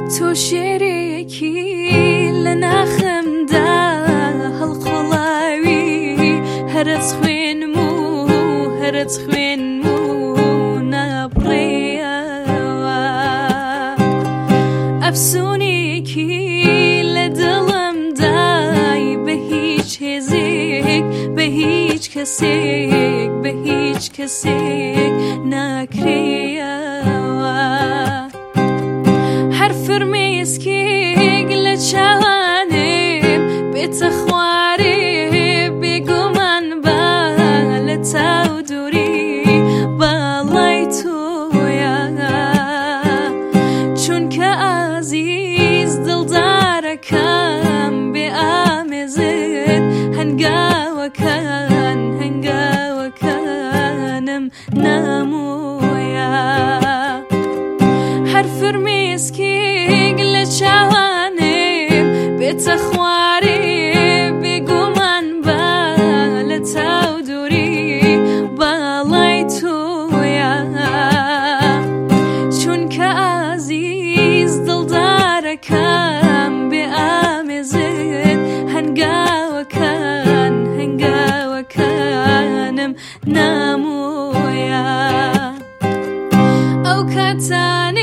تۆ شێرێکی لە ناخەمدا هەڵقۆڵاوی هەرەت خوێنم و هەرەت خوێنم و نابڕێەوە ئەفسونێکی لە دڵمدای بە هیچ هێزێک بە هیچ کەسێک بە هیچ کەسێک ناکرێەوە هەر فرمێسکێک لە چاوانێم بێتە خوارێ بێگومان بە لە تاو دووری باڵای تۆیە چونکە ئازیز دڵدارەکەم بێ ئامێزت هەنگاوەکان هەنگاوەکانم نامۆیە هەر فرمێسکێک لە چاوانێم بێتە خوارێ بێگومان بە لە تاو دووری باڵای تۆیە چونکە ئازیز دڵدارەکەم بێ ئامێزت هەنگاوەکان هەنگاوەکانم نامۆیە ئەو کاتانە